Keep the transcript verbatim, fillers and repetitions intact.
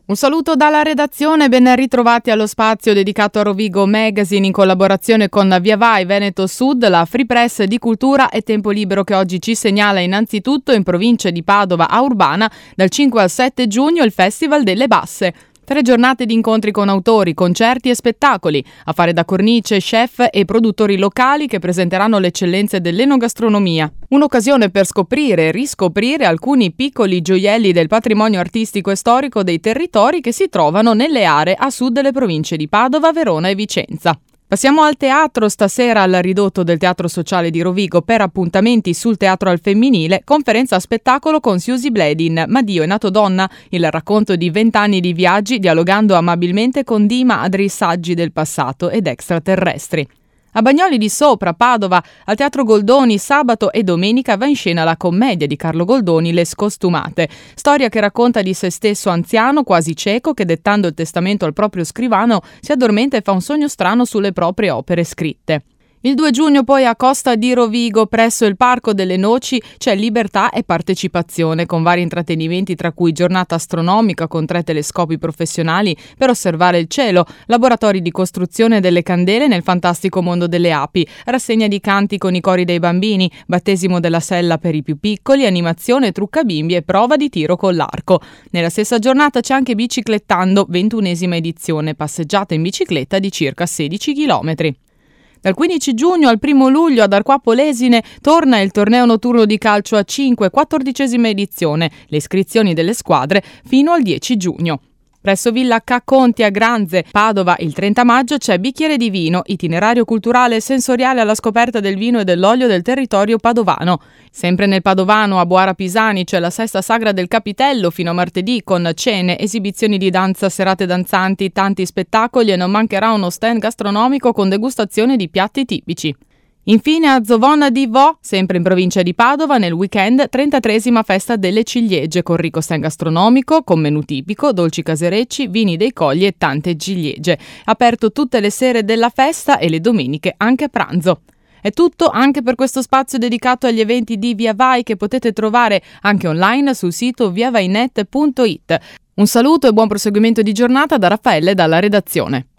Un saluto dalla redazione, ben ritrovati allo spazio dedicato a Rovigo Magazine in collaborazione con Via Vai Veneto Sud, la Free Press di cultura e tempo libero che oggi ci segnala innanzitutto in provincia di Padova a Urbana dal cinque al sette giugno il Festival delle Basse. Tre giornate di incontri con autori, concerti e spettacoli, a fare da cornice chef e produttori locali che presenteranno le eccellenze dell'enogastronomia. Un'occasione per scoprire e riscoprire alcuni piccoli gioielli del patrimonio artistico e storico dei territori che si trovano nelle aree a sud delle province di Padova, Verona e Vicenza. Passiamo al teatro, stasera al ridotto del Teatro Sociale di Rovigo per appuntamenti sul teatro al femminile, conferenza a spettacolo con Susie Bledin, Ma Dio è nato donna, il racconto di vent'anni di viaggi dialogando amabilmente con di madri, saggi del passato ed extraterrestri. A Bagnoli di Sopra, Padova, al Teatro Goldoni, sabato e domenica va in scena la commedia di Carlo Goldoni, Le Scostumate, storia che racconta di se stesso anziano, quasi cieco, che dettando il testamento al proprio scrivano si addormenta e fa un sogno strano sulle proprie opere scritte. Il due giugno poi a Costa di Rovigo, presso il Parco delle Noci, c'è libertà e partecipazione, con vari intrattenimenti tra cui giornata astronomica con tre telescopi professionali per osservare il cielo, laboratori di costruzione delle candele nel fantastico mondo delle api, rassegna di canti con i cori dei bambini, battesimo della sella per i più piccoli, animazione, trucca bimbi e prova di tiro con l'arco. Nella stessa giornata c'è anche Biciclettando, ventunesima edizione, passeggiata in bicicletta di circa sedici chilometri. Dal quindici giugno al primo luglio ad Arquà Polesine torna il torneo notturno di calcio a cinque, quattordicesima edizione, le iscrizioni delle squadre fino al dieci giugno. Presso Villa Ca' Conti a Granze, Padova, il trenta maggio c'è Bicchiere di Vino, itinerario culturale e sensoriale alla scoperta del vino e dell'olio del territorio padovano. Sempre nel Padovano, a Boara Pisani, c'è la Sesta Sagra del Capitello fino a martedì con cene, esibizioni di danza, serate danzanti, tanti spettacoli e non mancherà uno stand gastronomico con degustazione di piatti tipici. Infine a Zovonna di Vo, sempre in provincia di Padova, nel weekend trentatreesima festa delle ciliegie con ricco stand gastronomico, con menù tipico, dolci caserecci, vini dei Colli e tante ciliegie. Aperto tutte le sere della festa e le domeniche anche a pranzo. È tutto anche per questo spazio dedicato agli eventi di Via Vai che potete trovare anche online sul sito via vai net punto it. Un saluto e buon proseguimento di giornata da Raffaele dalla redazione.